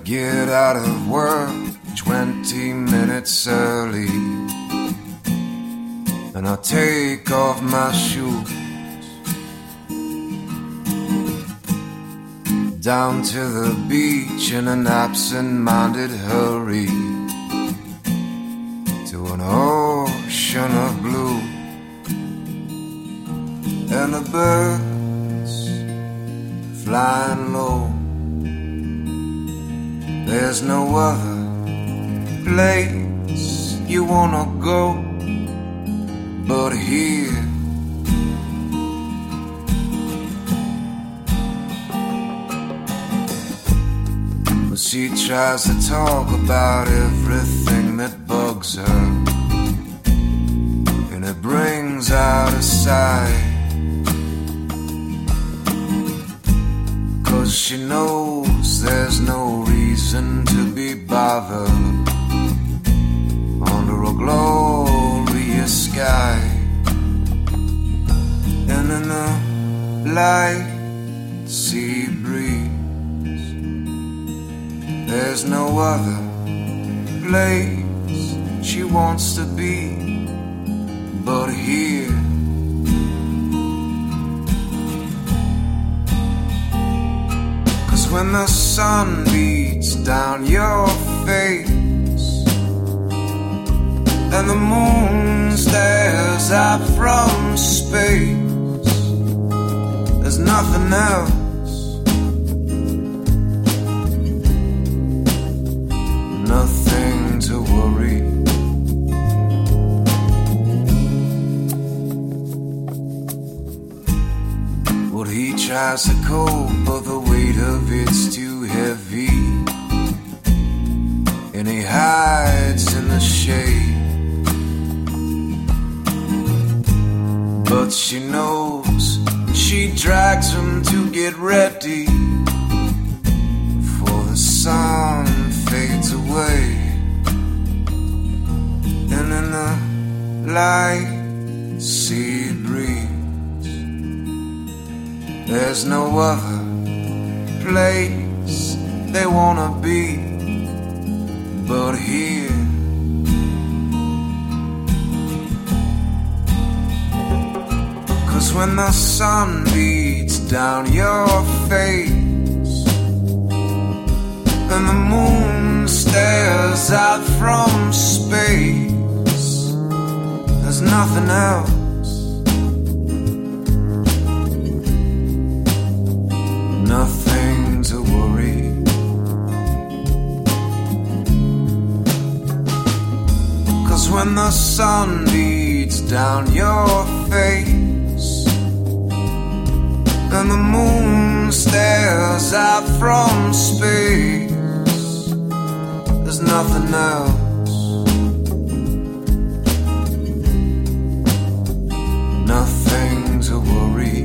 get out of work 20 minutes early, and I take off my shoes, down to the beach in an absent-minded hurry, to an ocean of blue. And the birds flying low, there's no other place you wanna go but here. But she tries to talk about everything that bugs her, and it brings out a sigh, 'cause she knows there's no reason to be bothered under a glorious sky. And in the light sea breeze, there's no other place she wants to be but here. When the sun beats down your face and the moon stares out from space, there's nothing else, nothing to worry. Well, he tries to cope, but the weight of it's too heavy, and he hides in the shade. But she knows, she drags him to get ready before the sun fades away. And in the light sea breeze, there's no other place they wanna be but here. When the sun beats down your face and the moon stares out from space, there's nothing else, nothing to worry. 'Cause when the sun beats down your face and the moon stares out from space, there's nothing else, nothing to worry.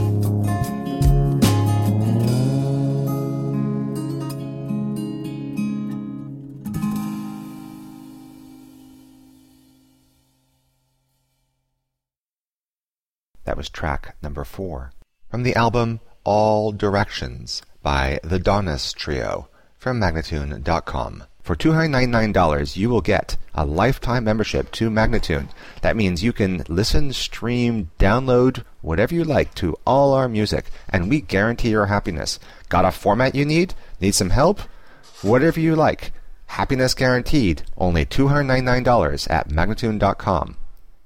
That was track number 4. From the album All Directions by the Donis Trio from Magnatune.com. For $299, you will get a lifetime membership to Magnatune. That means you can listen, stream, download, whatever you like to all our music, and we guarantee your happiness. Got a format you need? Need some help? Whatever you like. Happiness guaranteed. Only $299 at Magnatune.com.